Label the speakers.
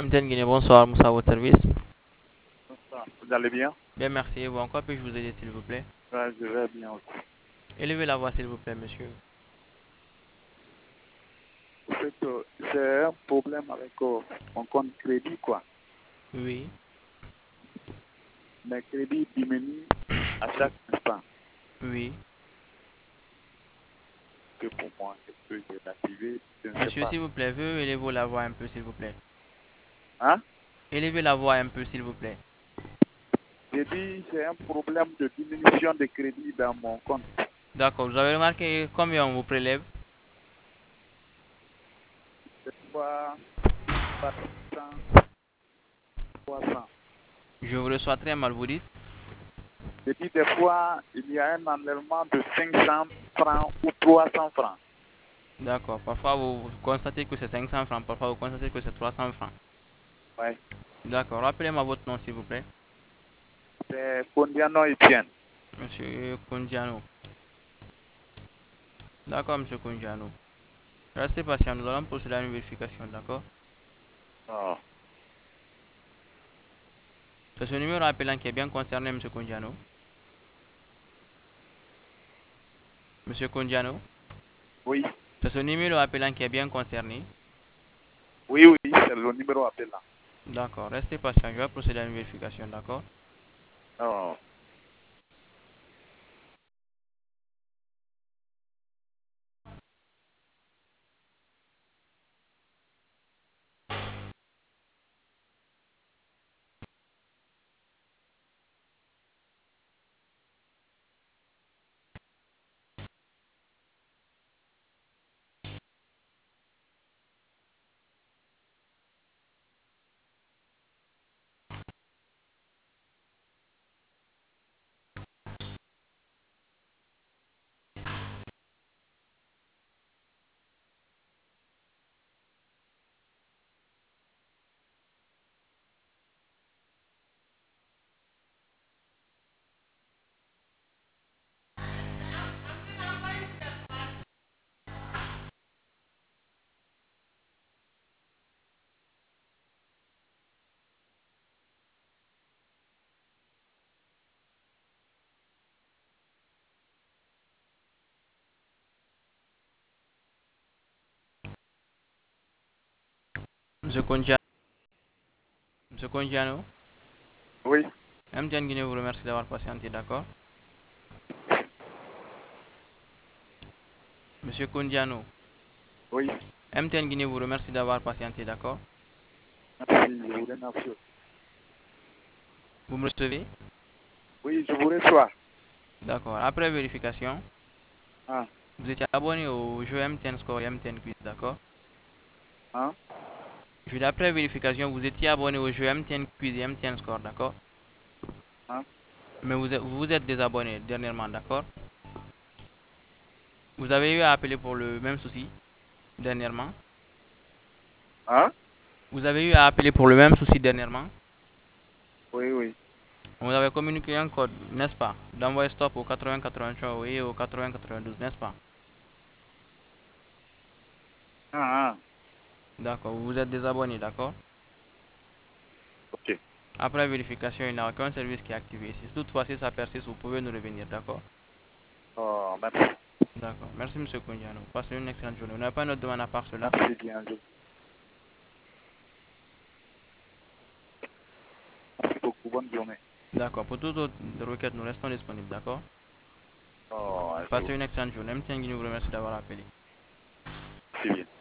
Speaker 1: MTN Guinée, bonsoir, Moussa, à votre service.
Speaker 2: Vous allez bien?
Speaker 1: Bien, merci. Bon, en quoi puis-je vous aider, s'il vous plaît?
Speaker 2: Ouais, je vais bien aussi.
Speaker 1: Élevez la voix, s'il vous plaît, monsieur.
Speaker 2: En fait, j'ai un problème avec mon compte crédit, quoi.
Speaker 1: Oui.
Speaker 2: Mes crédits diminuent à chaque instant.
Speaker 1: Oui.
Speaker 2: Que pour moi, est-ce que j'ai activé? Je ne sais
Speaker 1: Monsieur,
Speaker 2: pas.
Speaker 1: s'il vous plaît, veuillez élever la voix un peu, s'il vous plaît.
Speaker 2: Hein?
Speaker 1: Élevez la voix un peu, s'il vous plaît.
Speaker 2: J'ai dit, j'ai un problème de diminution de crédit dans mon compte.
Speaker 1: D'accord, vous avez remarqué combien on vous prélève?
Speaker 2: Des fois, 400, 300.
Speaker 1: Je vous reçois très mal, vous dites?
Speaker 2: J'ai dit, des fois, il y a un enlèvement de 500 francs ou 300 francs.
Speaker 1: D'accord, parfois vous constatez que c'est 500 francs, parfois vous constatez que c'est 300 francs.
Speaker 2: Ouais.
Speaker 1: D'accord, rappelez-moi votre nom, s'il vous plaît.
Speaker 2: C'est Kondiano Etienne.
Speaker 1: Monsieur Kundiano. D'accord, monsieur Kundiano. Restez patient, nous allons procéder à une vérification, d'accord?
Speaker 2: Oh.
Speaker 1: C'est ce numéro appelant qui est bien concerné, monsieur Kundiano. Monsieur Kundiano.
Speaker 2: Oui.
Speaker 1: C'est ce numéro appelant qui est bien concerné.
Speaker 2: Oui, oui, c'est le numéro appelant.
Speaker 1: D'accord, restez patient, je vais procéder à une vérification, d'accord?
Speaker 2: Oh.
Speaker 1: Monsieur Kondiano. Monsieur Kondiano.
Speaker 2: Oui.
Speaker 1: MTN Guinée vous remercie d'avoir patienté, d'accord? Monsieur Kondiano.
Speaker 2: Oui.
Speaker 1: MTN Guinée vous remercie d'avoir patienté, d'accord?
Speaker 2: Merci, je vous remercie.
Speaker 1: Vous me recevez?
Speaker 2: Oui, je vous reçois.
Speaker 1: D'accord. Après vérification,
Speaker 2: Ah,
Speaker 1: vous étiez abonné au jeu MTN Score et MTN Quiz, d'accord?
Speaker 2: hein?
Speaker 1: Je dis après vérification, vous étiez abonné au jeu MTN Quiz et MTN Score, d'accord?
Speaker 2: Hein?
Speaker 1: Mais vous vous êtes désabonné dernièrement, d'accord? Vous avez eu à appeler pour le même souci dernièrement?
Speaker 2: Hein?
Speaker 1: Vous avez eu à appeler pour le même souci dernièrement?
Speaker 2: Oui, oui.
Speaker 1: On vous avait communiqué un code, n'est-ce pas? D'envoyer stop au 8083 et au 8092, n'est-ce pas?
Speaker 2: Ah, ah.
Speaker 1: D'accord, vous vous êtes désabonné, d'accord?
Speaker 2: Ok.
Speaker 1: Après vérification, il n'y a aucun service qui est activé. Si toutefois si ça persiste, vous pouvez nous revenir, d'accord?
Speaker 2: Oh, merci.
Speaker 1: D'accord. Merci, monsieur Kundiano. Passez une excellente journée. Vous n'avez pas une autre demande à part cela?
Speaker 2: Merci bien. Merci beaucoup. Bonne journée.
Speaker 1: D'accord. Pour toute autre requête, nous restons disponibles, d'accord?
Speaker 2: Oh, je vous
Speaker 1: Passez une excellente journée. MTN Guinée vous remercie d'avoir appelé.
Speaker 2: remercie bien.